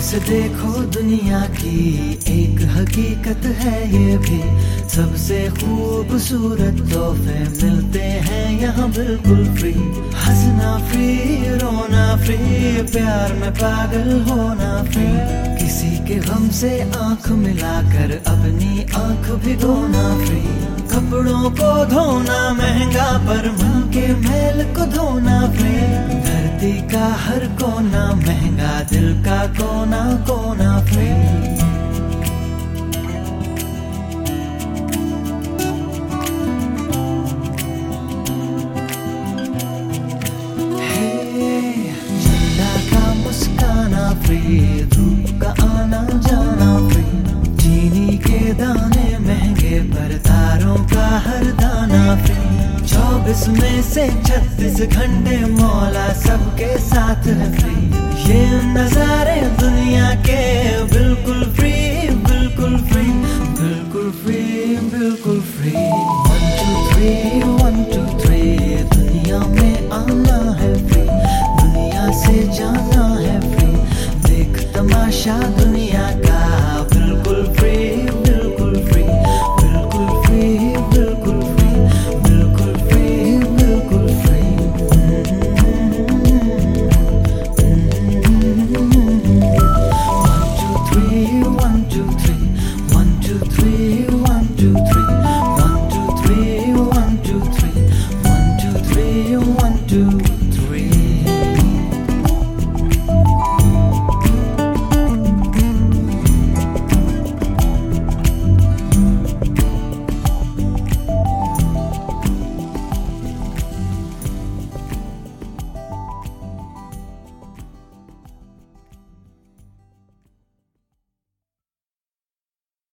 से देखो दुनिया की एक हकीकत है ये भी, सबसे खूबसूरत तोहफे मिलते हैं यहाँ बिल्कुल फ्री। हंसना फ्री, रोना फ्री, प्यार में पागल होना फ्री। किसी के गम से आंख मिलाकर अपनी आंख भिगोना फ्री। कपड़ों को धोना महंगा पर मन के मैल को धोना फ्री। धरती का हर कोना महंगा, दिल का कोना कोना फ्री। चंदा का मुस्काना फ्री, धूप का आना जाना फ्री। चीनी के दाने महंगे पर तारों का हर दाना फ्री। 24 में से 36 घंटे मौला सबके साथ है फ्री। ये नजारे दुनिया के